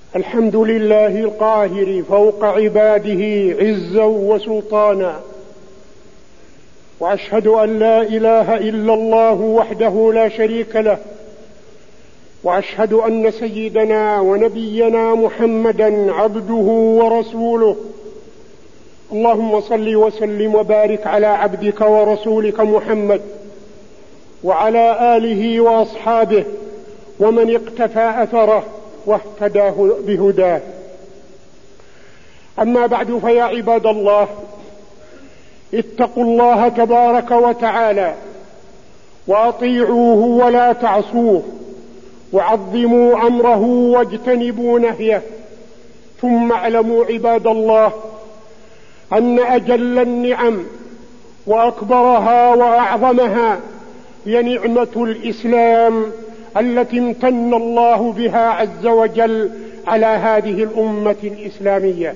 الحمد لله القاهر فوق عباده عزا وسلطانا، وأشهد أن لا إله إلا الله وحده لا شريك له، وأشهد أن سيدنا ونبينا محمدا عبده ورسوله. اللهم صل وسلم وبارك على عبدك ورسولك محمد وعلى آله وأصحابه ومن اقتفى أثره واهتداه بهداه. أما بعد، فيا عباد الله، اتقوا الله تبارك وتعالى وأطيعوه ولا تعصوه، وعظموا أمره واجتنبوا نهيه. ثم اعلموا عباد الله أن أجل النعم وأكبرها وأعظمها هي نعمة الإسلام التي امتن الله بها عز وجل على هذه الأمة الإسلامية.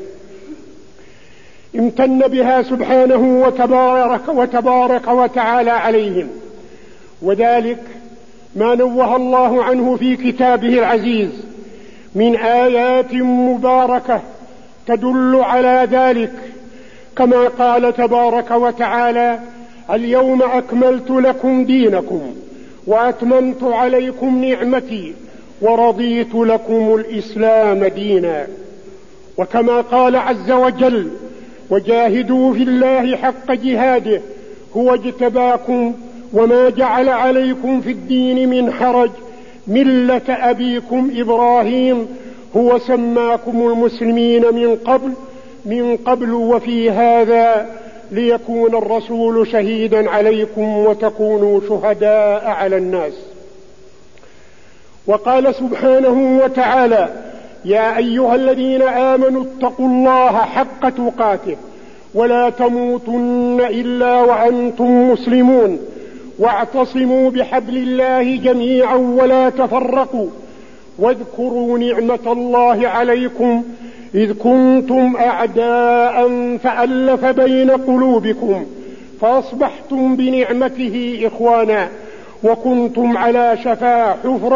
امتن بها سبحانه وتبارك وتعالى عليهم، وذلك ما نوه الله عنه في كتابه العزيز من آيات مباركة تدل على ذلك، كما قال تبارك وتعالى: اليوم أكملت لكم دينكم وأتممت عليكم نعمتي ورضيت لكم الإسلام دينا. وكما قال عز وجل: وجاهدوا في الله حق جهاده هو اجتباكم وما جعل عليكم في الدين من حرج ملة أبيكم إبراهيم هو سماكم المسلمين من قبل وفي هذا ليكون الرسول شهيدا عليكم وتكونوا شهداء على الناس. وقال سبحانه وتعالى: يا أيها الذين آمنوا اتقوا الله حق تقاته ولا تموتن إلا وأنتم مسلمون واعتصموا بحبل الله جميعا ولا تفرقوا واذكروا نعمة الله عليكم إذ كنتم أعداء فألف بين قلوبكم فأصبحتم بنعمته إخوانا وكنتم على شفا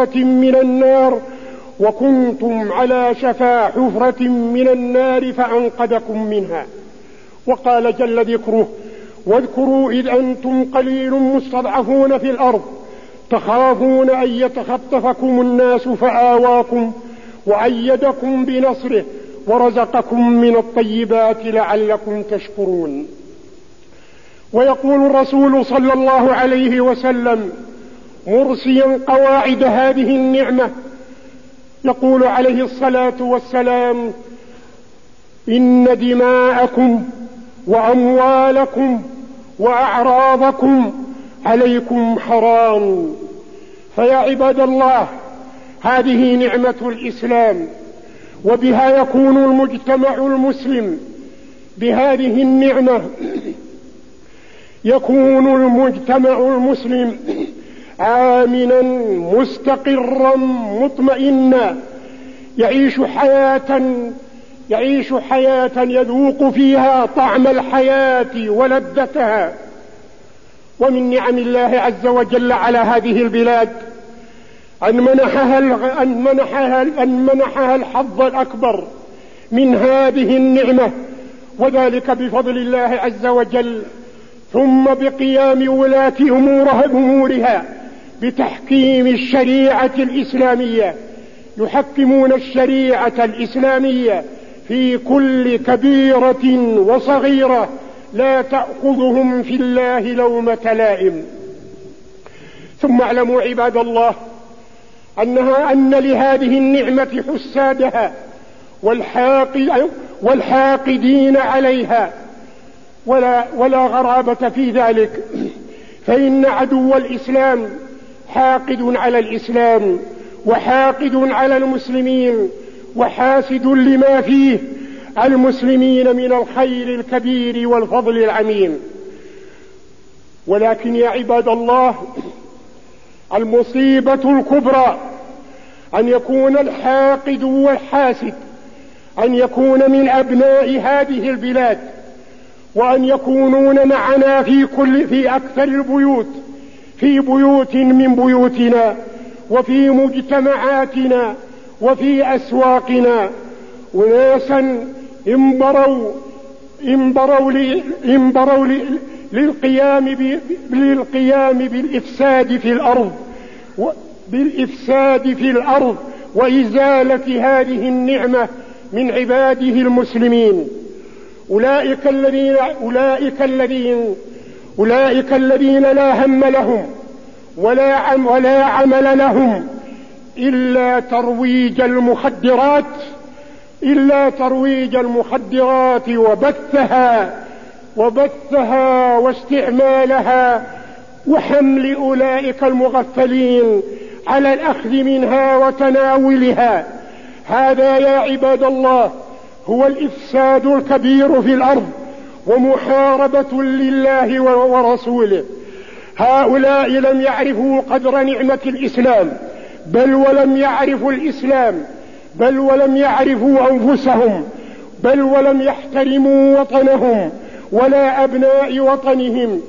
حفرة من النار فأنقذكم منها. وقال جل ذكره: واذكروا إذ أنتم قليل مستضعفون في الأرض تخافون أن يتخطفكم الناس فآواكم وأيدكم بنصره ورزقكم من الطيبات لعلكم تشكرون. ويقول الرسول صلى الله عليه وسلم مرسيا قواعد هذه النعمة، يقول عليه الصلاة والسلام: إن دماءكم وأموالكم وأعراضكم عليكم حرام. فيا عباد الله، هذه نعمة الإسلام، وبها يكون المجتمع المسلم، بهذه النعمة يكون المجتمع المسلم آمنا مستقرا مطمئنا، يعيش حياة يذوق فيها طعم الحياة ولذتها. ومن نعم الله عز وجل على هذه البلاد أن منحها الحظ الأكبر من هذه النعمة، وذلك بفضل الله عز وجل، ثم بقيام ولاة أمورها بتحكيم الشريعة الإسلامية. يحكمون الشريعة الإسلامية في كل كبيرة وصغيرة، لا تأخذهم في الله لومة لائم. ثم اعلموا عباد الله أن لهذه النعمة حسادها والحاقدين عليها، ولا غرابة في ذلك، فإن عدو الإسلام حاقد على الإسلام وحاقد على المسلمين وحاسد لما فيه المسلمين من الخير الكبير والفضل العميم. ولكن يا عباد الله، المصيبة الكبرى أن يكون الحاقد والحاسد أن يكون من أبناء هذه البلاد، وأن يكونون معنا في أكثر البيوت، في بيوت من بيوتنا وفي مجتمعاتنا وفي أسواقنا أناسا انبروا للقيام بالإفساد في الأرض وإزالة هذه النعمة من عباده المسلمين. أولئك الذين لا هم لهم ولا عمل لهم إلا ترويج المخدرات وبثها واستعمالها، وحمل أولئك المغفلين على الأخذ منها وتناولها. هذا يا عباد الله هو الإفساد الكبير في الأرض ومحاربة لله ورسوله. هؤلاء لم يعرفوا قدر نعمة الإسلام، بل ولم يعرفوا أنفسهم، بل ولم يحترموا وطنهم ولا أبناء وطنهم،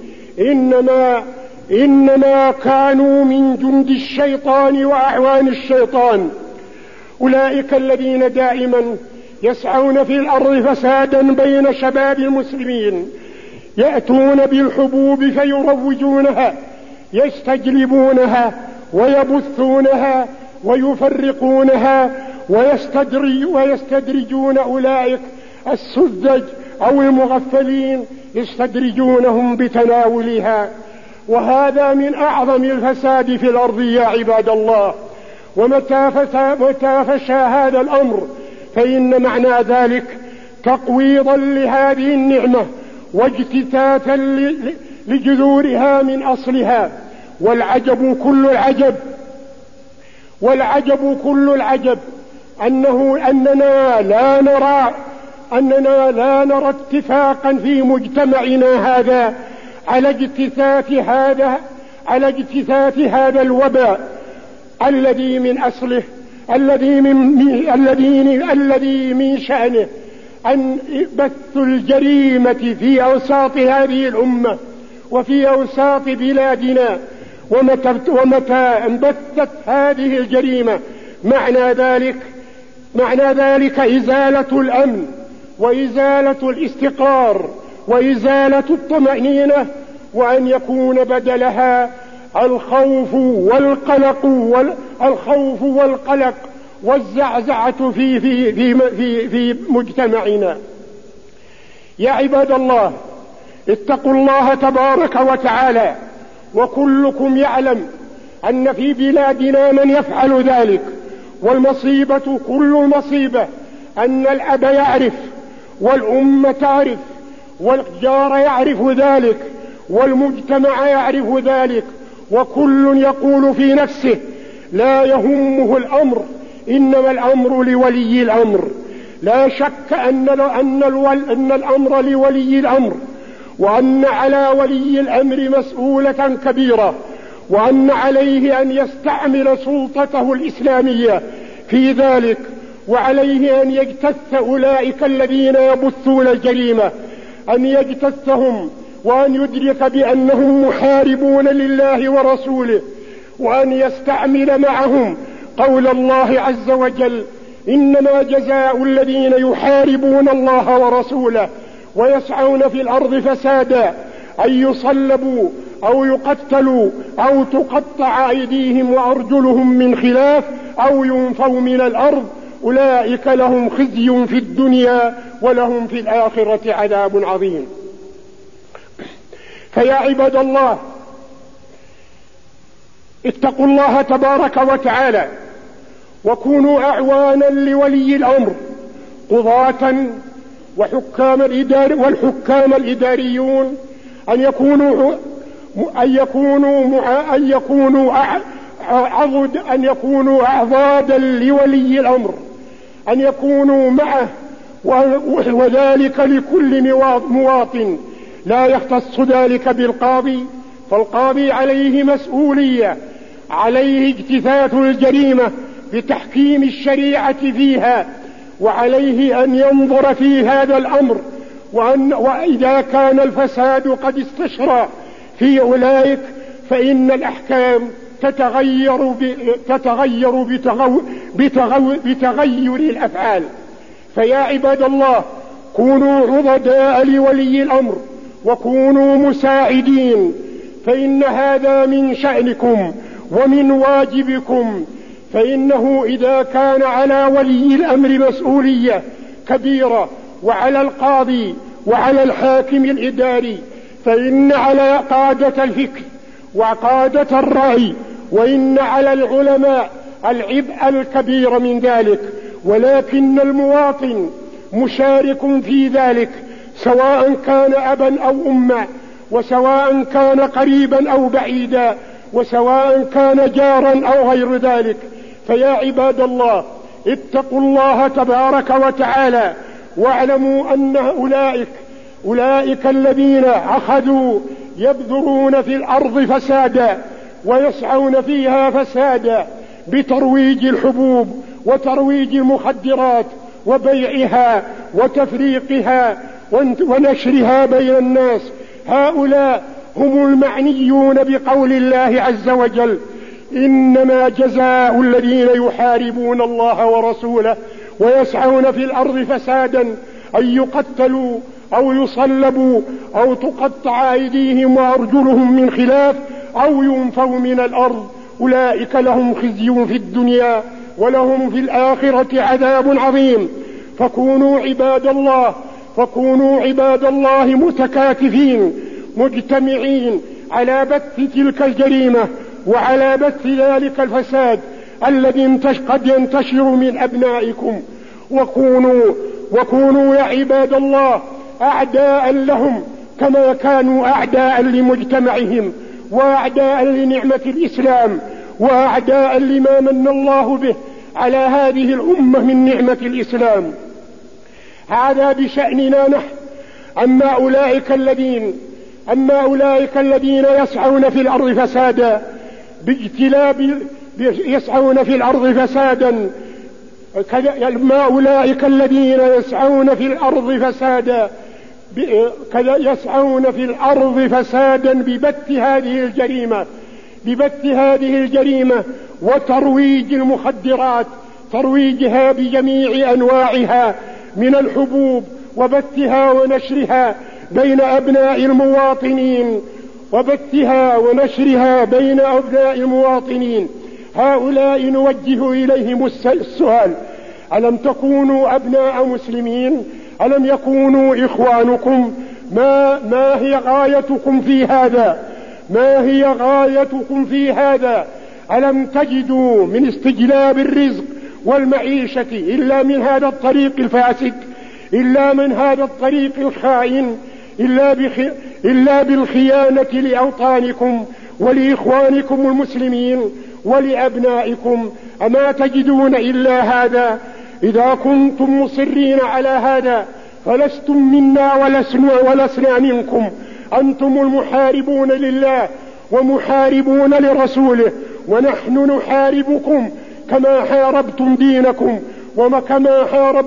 إنما كانوا من جند الشيطان وأعوان الشيطان. أولئك الذين دائما يسعون في الأرض فسادا بين شباب المسلمين، يأتون بالحبوب فيروجونها، يستجلبونها ويبثونها ويفرقونها، ويستدرجون أولئك السذج أو المغفلين، يستدرجونهم بتناولها. وهذا من أعظم الفساد في الأرض يا عباد الله. ومتى فشى هذا الأمر فإن معنى ذلك تقويضا لهذه النعمة واجتثاثا لجذورها من أصلها. والعجب كل العجب أننا لا نرى اتفاقا في مجتمعنا هذا على اجتثاث هذا الوباء الذي من أصله الذي من شأنه أن بث الجريمة في أوساط هذه الأمة وفي أوساط بلادنا. ومتى انبثت هذه الجريمة معنى ذلك إزالة الأمن وإزالة الاستقرار وإزالة الطمأنينة، وأن يكون بدلها الخوف والقلق والزعزعة في مجتمعنا. يا عباد الله، اتقوا الله تبارك وتعالى، وكلكم يعلم أن في بلادنا من يفعل ذلك. والمصيبة كل المصيبة أن الأب يعرف والأم تعرف والجار يعرف ذلك والمجتمع يعرف ذلك، وكل يقول في نفسه لا يهمه الأمر، إنما الأمر لولي الأمر. لا شك أن الأمر لولي الأمر، وأن على ولي الأمر مسؤولة كبيرة، وأن عليه أن يستعمل سلطته الإسلامية في ذلك، وعليه أن يجتث أولئك الذين يبثون الجريمة، أن يجتثهم، وأن يدرك بأنهم محاربون لله ورسوله، وأن يستعمل معهم قول الله عز وجل: إنما جزاء الذين يحاربون الله ورسوله ويسعون في الأرض فسادا أن يصلبوا أو يقتلوا أو تقطع أيديهم وأرجلهم من خلاف أو ينفوا من الأرض، أولئك لهم خزي في الدنيا ولهم في الآخرة عذاب عظيم. فيا عباد الله، اتقوا الله تبارك وتعالى، وكونوا أعوانا لولي الأمر، قضاة والحكام الإداريون أن يكونوا أعضادا لولي الأمر، أن يكونوا معه، وذلك لكل مواطن. لا يختص ذلك بالقاضي، فالقاضي عليه مسؤولية، عليه اجتثاث الجريمة بتحكيم الشريعة فيها، وعليه أن ينظر في هذا الأمر، وإذا كان الفساد قد استشرى في أولئك فإن الأحكام تتغير بتغير الأفعال. فيا عباد الله، كونوا عضداء لولي الأمر وكونوا مساعدين، فإن هذا من شأنكم ومن واجبكم. فإنه إذا كان على ولي الأمر مسؤولية كبيرة وعلى القاضي وعلى الحاكم الإداري، فإن على قادة الفكر وقادة الرأي، وإن على العلماء العبء الكبير من ذلك. ولكن المواطن مشارك في ذلك، سواء كان أبا أو أما، وسواء كان قريبا أو بعيدا، وسواء كان جارا أو غير ذلك. فيا عباد الله، اتقوا الله تبارك وتعالى، واعلموا أن أولئك الذين أخذوا يبذرون في الأرض فسادا ويسعون فيها فسادا بترويج الحبوب وترويج المخدرات وبيعها وتفريقها ونشرها بين الناس، هؤلاء هم المعنيون بقول الله عز وجل: إنما جزاء الذين يحاربون الله ورسوله ويسعون في الأرض فسادا أن يقتلوا أو يصلبوا أو تقطع أيديهم وأرجلهم من خلاف أو ينفوا من الأرض، أولئك لهم خزي في الدنيا ولهم في الآخرة عذاب عظيم. فكونوا عباد الله متكاتفين مجتمعين على بث تلك الجريمة وعلى بث ذلك الفساد الذي قد ينتشر من أبنائكم. وكونوا يا عباد الله أعداء لهم كما كانوا أعداء لمجتمعهم وأعداء لنعمة الإسلام وأعداء لما من الله به على هذه الأمة من نعمة الإسلام. هذا بشأننا نحن. أما أولئك الذين يسعون في الأرض فسادا يسعون في الأرض فسادا أما أولئك الذين يسعون في الأرض فسادا ببث هذه الجريمة وترويج المخدرات، ترويجها بجميع أنواعها من الحبوب وبثها ونشرها بين أبناء المواطنين. هؤلاء نوجه إليهم السؤال: ألم تكونوا أبناء مسلمين؟ ألم يكونوا إخوانكم؟ ما هي غايتكم في هذا؟ ألم تجدوا من استجلاب الرزق والمعيشة إلا من هذا الطريق الفاسد، إلا من هذا الطريق الخائن، إلا بالخيانة لأوطانكم ولإخوانكم المسلمين ولأبنائكم؟ أما تجدون إلا هذا؟ إذا كنتم مصرين على هذا فلستم منا ولسنا منكم. أنتم المحاربون لله ومحاربون لرسوله، ونحن نحاربكم كما حاربتم دينكم وكما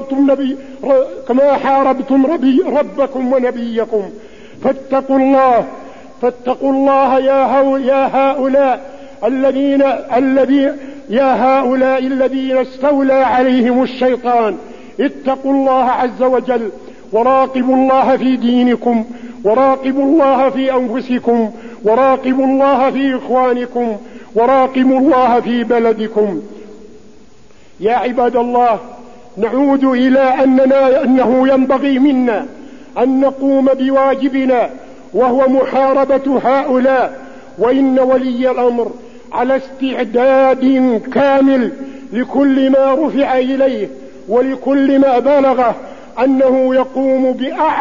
حاربتم ربكم ونبيكم. فاتقوا الله يا هؤلاء الذين استولى عليهم الشيطان. اتقوا الله عز وجل، وراقبوا الله في دينكم، وراقبوا الله في أنفسكم، وراقبوا الله في إخوانكم، وراقبوا الله في بلدكم. يا عباد الله، نعود إلى أنه ينبغي منا أن نقوم بواجبنا، وهو محاربة هؤلاء. وإن ولي الأمر على استعداد كامل لكل ما رفع إليه ولكل ما بلغه، أنه يقوم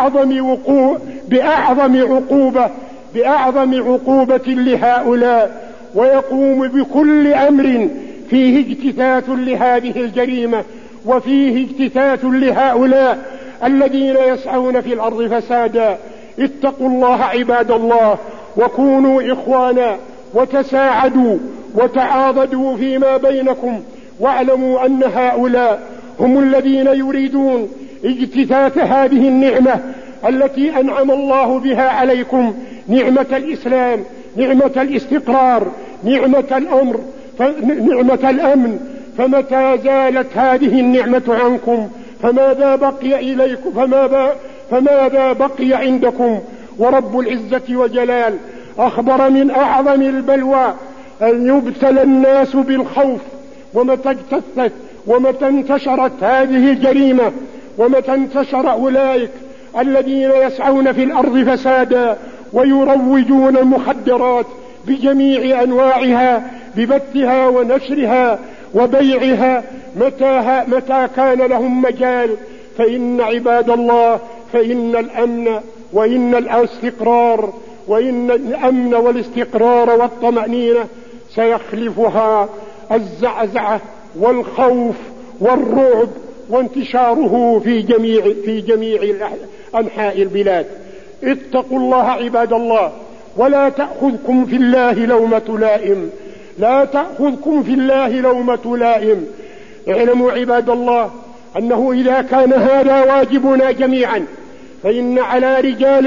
بأعظم عقوبة لهؤلاء، ويقوم بكل أمر فيه اجتثاث لهذه الجريمة، وفيه اجتثاث لهؤلاء الذين يسعون في الأرض فسادا. اتقوا الله عباد الله، وكونوا إخوانا، وتساعدوا وتعاضدوا فيما بينكم، واعلموا أن هؤلاء هم الذين يريدون اجتثاث هذه النعمة التي أنعم الله بها عليكم، نعمة الإسلام، نعمة الاستقرار، نعمة الأمن، فمتى زالت هذه النعمة عنكم فماذا بقي عندكم؟ ورب العزة وجلال أخبر من أعظم البلوى أن يبتلى الناس بالخوف. ومتى انتشرت هذه الجريمة، ومتى انتشر أولئك الذين يسعون في الأرض فسادا ويروجون المخدرات بجميع أنواعها ببثها ونشرها وبيعها، متى كان لهم مجال، فإن عباد الله فإن الأمن والاستقرار والطمأنينة سيخلفها الزعزعة والخوف والرعب وانتشاره في جميع أنحاء البلاد. اتقوا الله عباد الله، ولا تأخذكم في الله لومة لائم. اعلموا عباد الله أنه إذا كان هذا واجبنا جميعا، فإن على رجال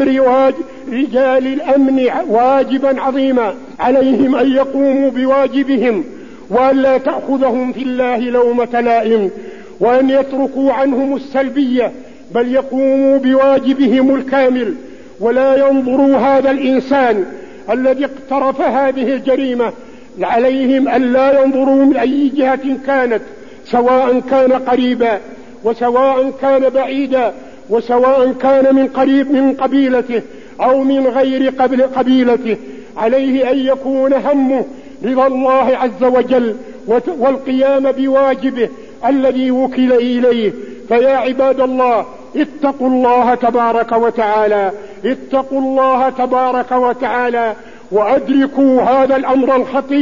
الأمن واجبا عظيما، عليهم أن يقوموا بواجبهم وأن لا تأخذهم في الله لومة لائم، وأن يتركوا عنهم السلبية، بل يقوموا بواجبهم الكامل، ولا ينظروا هذا الإنسان الذي اقترف هذه الجريمة، عليهم أن لا ينظروا من أي جهة كانت، سواء كان قريبا وسواء كان بعيدا، وسواء كان من قريب من قبيلته أو من غير قبيلته. عليه أن يكون همه رضا الله عز وجل والقيام بواجبه الذي وكل إليه. فيا عباد الله، اتقوا الله تبارك وتعالى وأدركوا هذا الأمر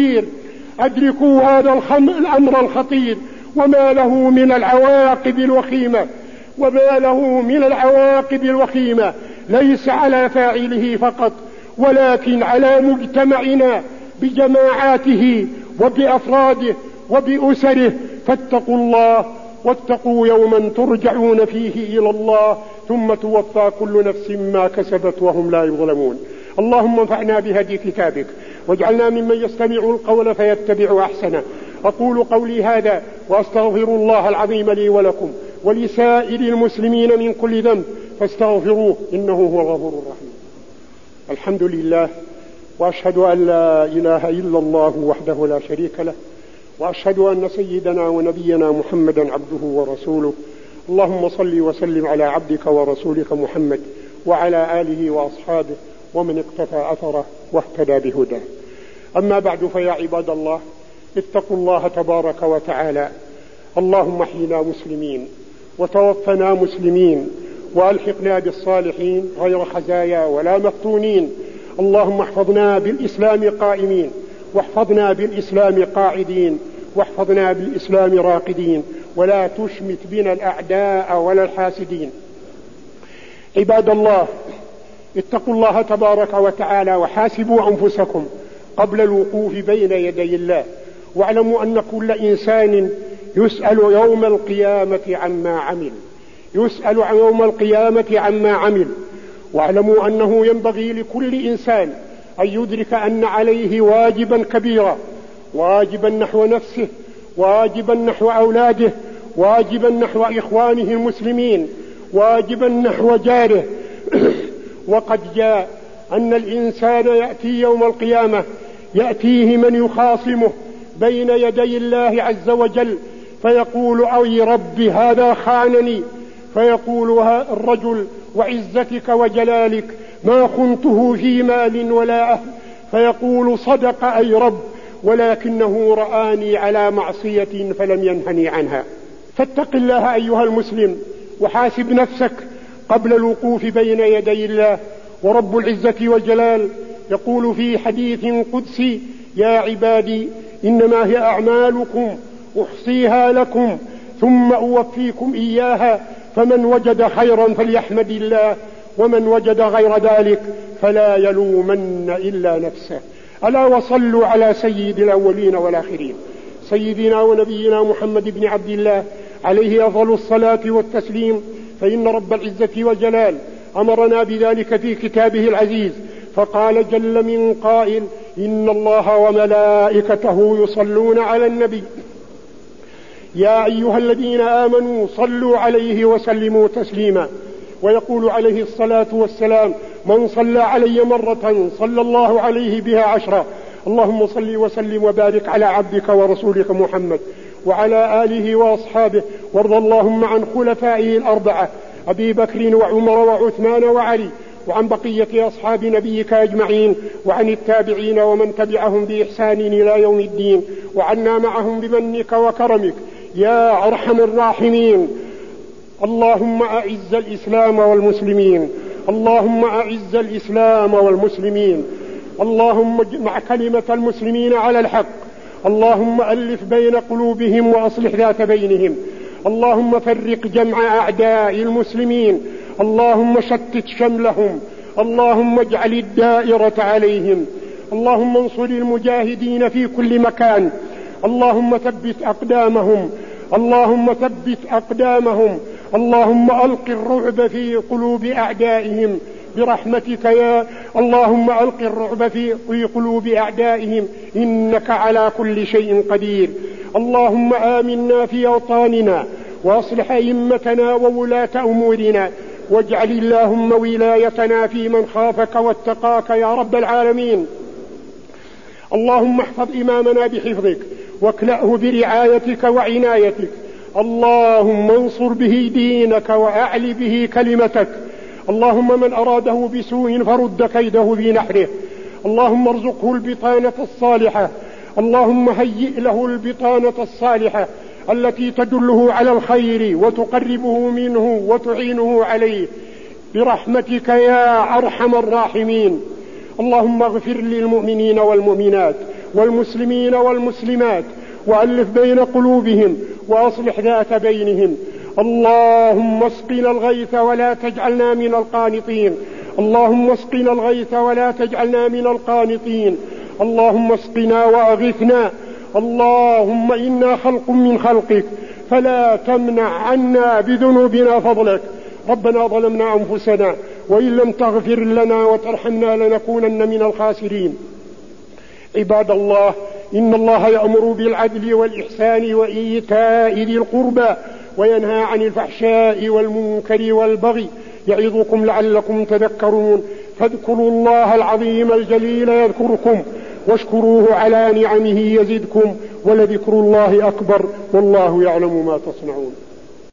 الخطير، وما له من العواقب الوخيمة ليس على فاعله فقط، ولكن على مجتمعنا بجماعاته وبأفراده وبأسره. فاتقوا الله، واتقوا يوما ترجعون فيه إلى الله ثم توفى كل نفس ما كسبت وهم لا يظلمون. اللهم انفعنا بهدي كتابك، واجعلنا ممن يستمع القول فيتبع أحسنه. أقول قولي هذا وأستغفر الله العظيم لي ولكم ولسائر المسلمين من كل ذنب فاستغفروه إنه هو الغفور الرحيم. الحمد لله، وأشهد أن لا إله إلا الله وحده لا شريك له، وأشهد أن سيدنا ونبينا محمدا عبده ورسوله. اللهم صل وسلم على عبدك ورسولك محمد وعلى آله وأصحابه ومن اقتفى أثره واهتدى بهداه. أما بعد، فيا عباد الله، اتقوا الله تبارك وتعالى. اللهم احينا مسلمين وتوفنا مسلمين وألحقنا بالصالحين غير خزايا ولا مفتونين. اللهم احفظنا بالإسلام قائمين، واحفظنا بالإسلام قاعدين، واحفظنا بالإسلام راقدين، ولا تشمت بنا الأعداء ولا الحاسدين. عباد الله، اتقوا الله تبارك وتعالى وحاسبوا أنفسكم قبل الوقوف بين يدي الله، واعلموا أن كل إنسان يسأل يوم القيامة عما عمل. واعلموا أنه ينبغي لكل إنسان أن يدرك أن عليه واجبا كبيرا، واجبا نحو نفسه، واجبا نحو أولاده، واجبا نحو إخوانه المسلمين، واجبا نحو جاره. وقد جاء أن الإنسان يأتي يوم القيامة يأتيه من يخاصمه بين يدي الله عز وجل، فيقول: أي رب هذا خانني. فيقول الرجل: وعزتك وجلالك ما خنته في مال ولا أهل. فيقول: صدق أي رب، ولكنه رآني على معصية فلم ينهني عنها. فاتق الله أيها المسلم، وحاسب نفسك قبل الوقوف بين يدي الله. ورب العزة والجلال يقول في حديث قدسي: يا عبادي إنما هي أعمالكم أحصيها لكم ثم أوفيكم إياها، فمن وجد خيرا فليحمد الله، ومن وجد غير ذلك فلا يلومن إلا نفسه. ألا وصلوا على سيد الأولين والآخرين، سيدنا ونبينا محمد بن عبد الله، عليه أفضل الصلاة والتسليم. فإن رب العزة والجلال أمرنا بذلك في كتابه العزيز، فقال جل من قائل: إن الله وملائكته يصلون على النبي يا أيها الذين آمنوا صلوا عليه وسلموا تسليما. ويقول عليه الصلاة والسلام: من صلى علي مرة صلى الله عليه بها 10. اللهم صل وسلم وبارك على عبدك ورسولك محمد وعلى آله وأصحابه، وارض اللهم عن خلفائه الأربعة أبي بكر وعمر وعثمان وعلي، وعن بقية أصحاب نبيك أجمعين، وعن التابعين ومن تبعهم بإحسان إلى يوم الدين، وعنا معهم بمنك وكرمك يا أرحم الراحمين. اللهم أعز الإسلام والمسلمين، اللهم أعز الإسلام والمسلمين، اللهم اجمع كلمة المسلمين على الحق، اللهم ألف بين قلوبهم وأصلح ذات بينهم، اللهم فرق جمع أعداء المسلمين، اللهم شتت شملهم، اللهم اجعل الدائرة عليهم، اللهم انصر المجاهدين في كل مكان، اللهم ثبت أقدامهم، اللهم ثبت أقدامهم، اللهم ألق الرعب في قلوب أعدائهم برحمتك يا اللهم ألق الرعب في قلوب أعدائهم إنك على كل شيء قدير. اللهم آمنا في أوطاننا وأصلح أئمتنا وولاة أمورنا، واجعل اللهم ولايتنا في من خافك واتقاك يا رب العالمين. اللهم احفظ إمامنا بحفظك واكلأه برعايتك وعنايتك، اللهم انصر به دينك وأعل به كلمتك. اللهم من أراده بسوء فرد كيده في نحره، اللهم ارزقه البطانة الصالحة، اللهم هيئ له البطانة الصالحة التي تدله على الخير وتقربه منه وتعينه عليه برحمتك يا أرحم الراحمين. اللهم اغفر للمؤمنين والمؤمنات والمسلمين والمسلمات وألف بين قلوبهم وأصلح ذات بينهم. اللهم اسقنا الغيث ولا تجعلنا من القانطين، اللهم اسقنا الغيث ولا تجعلنا من القانطين، اللهم اسقنا وأغثنا. اللهم إنا خلق من خلقك فلا تمنع عنا بذنوبنا فضلك. ربنا ظلمنا أنفسنا وإن لم تغفر لنا وترحمنا لنكونن من الخاسرين. عباد الله، إن الله يأمر بالعدل والإحسان وإيتاء ذي القربى وينهى عن الفحشاء والمنكر والبغي، يعظكم لعلكم تذكرون. فاذكروا الله العظيم الجليل يذكركم واشكروه على نعمه يزدكم، ولذكر الله أكبر والله يعلم ما تصنعون.